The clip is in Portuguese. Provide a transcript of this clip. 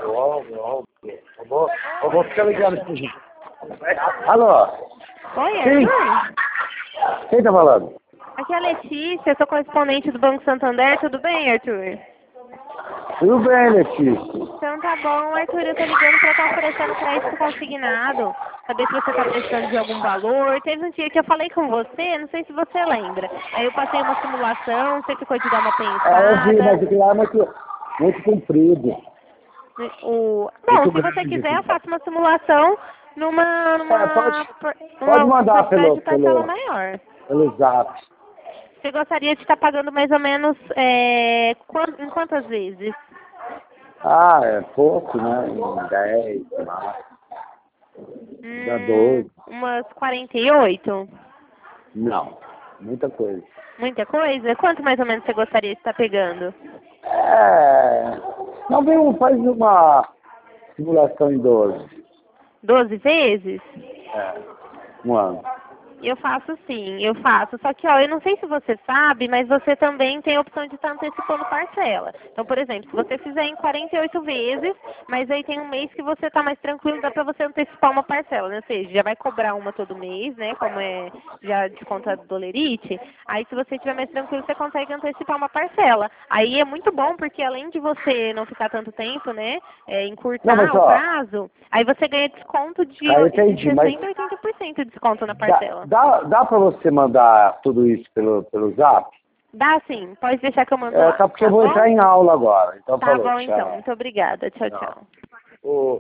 Eu vou ficar ligado pro gente. Alô? Oi, Sim. Arthur? Quem tá falando? Aqui é a Letícia, eu sou correspondente do Banco Santander. Tudo bem, Arthur? Tudo bem, Letícia. Então tá bom, Arthur. Eu tô ligando pra estar oferecendo crédito consignado. Saber se você tá precisando de algum valor. Teve um dia que eu falei com você, não sei se você lembra. Aí eu passei uma simulação, você ficou de dar uma Eu vi, mas pensada. aquilo lá é muito comprido. Bom, se você quiser, eu faço uma simulação Pode numa mandar quantidade de parcela maior. pelo zap. Você gostaria de estar pagando mais ou menos em quantas vezes? Ah, é pouco, né? Em 10, mais. Dá 12. Umas 48? Não, muita coisa. Muita coisa? Quanto mais ou menos você gostaria de estar pegando? Não, faz uma simulação em 12. 12 vezes? Um ano. Eu faço sim, eu faço. Só que, ó, eu não sei se você sabe, mas você também tem a opção de estar antecipando parcela. Então, por exemplo, se você fizer em 48 vezes, mas aí tem um mês que você está mais tranquilo, dá para você antecipar uma parcela, né? Ou seja, já vai cobrar uma todo mês, né? Como é já de conta do Dolerite. Aí, se você estiver mais tranquilo, você consegue antecipar uma parcela. Aí é muito bom, porque além de você não ficar tanto tempo, né? Encurtar Não, mas, o ó, prazo, aí você ganha desconto de eu entendi, 60% mas a 80% de desconto na parcela. dá pra você mandar tudo isso pelo zap? Dá sim, pode deixar que eu mando lá. Tá porque Tá eu vou bom? entrar em aula agora. Então Tá falou, bom então, tchau. muito obrigada. Tchau, Tchau. tchau.